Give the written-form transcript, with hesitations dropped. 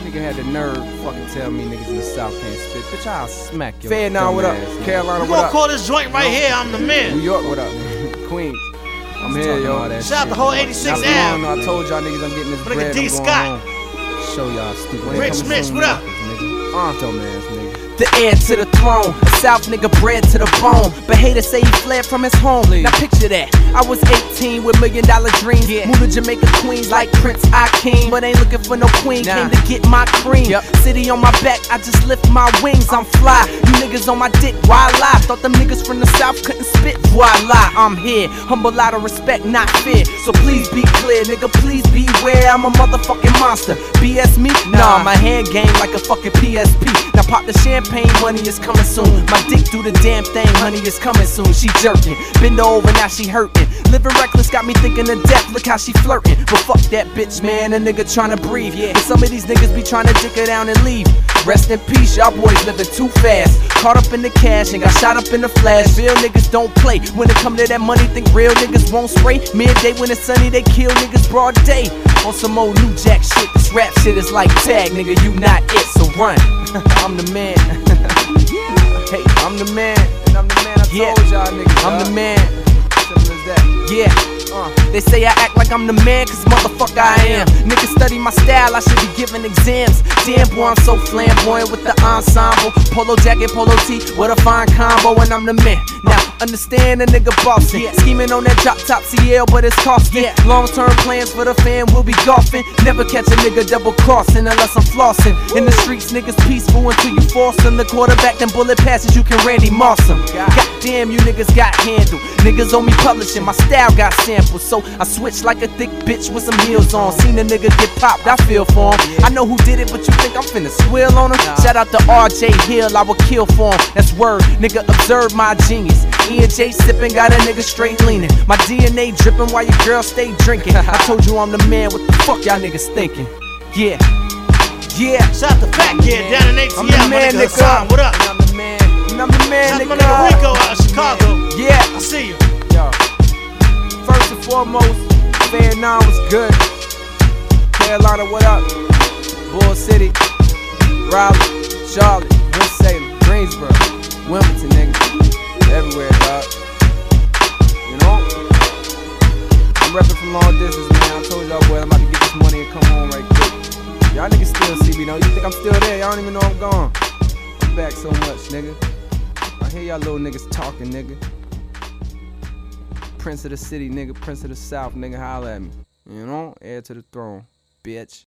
Nigga had the nerve to fucking tell me niggas in the South can't spit. Bitch, I'll smack you. Fair now, what up? Carolina, You what gonna up? call this joint right here, I'm the man. New York, what up? Queens. I'm here, yo. Shout out the whole 86 Ave. Ave. I told y'all niggas I'm getting this Nigga bread. D. I'm going Scott. home. Show y'all stupid. Rich Mitch, what up? Dumbass nigga. The heir to the throne, a South nigga bred to the bone. But haters say he fled from his home. Now picture that. I was 18 with $1 million dreams. Moved to Jamaica, Queens like Prince Akeem. But ain't looking for no queen, came to get my cream. City on my back, I just lift my wings, I'm fly. You niggas on my dick, why lie? Thought them niggas from the South couldn't spit, voila, I'm here. Humble out of respect, not fear. So please be clear, nigga, please beware. I'm a motherfucking monster. BS me? Nah, my hand game like a fucking PSP. Now pop the champagne, money is coming soon. My dick do the damn thing, honey is coming soon. She jerking, bend over, now she hurting. Living reckless got me thinking of death, look how she flirting. But fuck that bitch, man, a nigga tryna breathe. But some of these niggas be tryna dick her down and leave. Rest in peace, y'all boys living too fast. Caught up in the cash and got shot up in the flash. Real niggas don't play. When it come to that money, think real niggas won't spray. Midday when it's sunny, they kill niggas broad day. On some old new jack shit, this rap shit is like tag, nigga, you not it, so run. I'm the man. Hey, I'm the man. And I'm the man, I told y'all niggas. I'm the man. Simple as that. Yeah. They say I act like I'm the man, cause motherfucker I am. Niggas study my style, I should be giving exams. Damn boy, I'm so flamboyant with the ensemble. Polo jacket, polo tee, what a fine combo. And I'm the man. Now, understand a nigga bossing. Scheming on that drop top CL, but it's costing. Long-term plans for the fan, we'll be golfing. Never catch a nigga double crossing unless I'm flossing. In the streets, niggas peaceful until you force them. The quarterback, them bullet passes, you can Randy Moss them. Goddamn, you niggas got handled. Niggas owe me publishing, my style got sampled. So I switch like a thick bitch with some heels on. Seen a nigga get popped, I feel for him. I know who did it, but you think I'm finna swill on him? Shout out to RJ Hill, I would kill for him. That's word, nigga, observe my genius. E&J sipping, got a nigga straight leaning. My DNA dripping while your girl stay drinking. I told you I'm the man, what the fuck y'all niggas thinking? Yeah. Shout out to Fat Kid down in ATL. I'm the man, nigga. Hassan, what up? And I'm the man. And I'm the man, That's my nigga. nigga Rico out of Chicago. Yeah. I see you. Yo. First and foremost, Fair 9 was good. Carolina, what up? Bull City, Raleigh, Charlotte, Winston-Salem, Greensboro, Wilmington, nigga. Everywhere, dog. You know? I'm reppin' from long distance, man. I told y'all, boy, I'm about to get this money and come home right quick. Y'all niggas still see me, though. You think I'm still there? Y'all don't even know I'm gone. I'm back so much, nigga. I hear y'all little niggas talking, nigga. Prince of the city, nigga. Prince of the South, nigga. Holla at me. You know? Heir to the throne, bitch.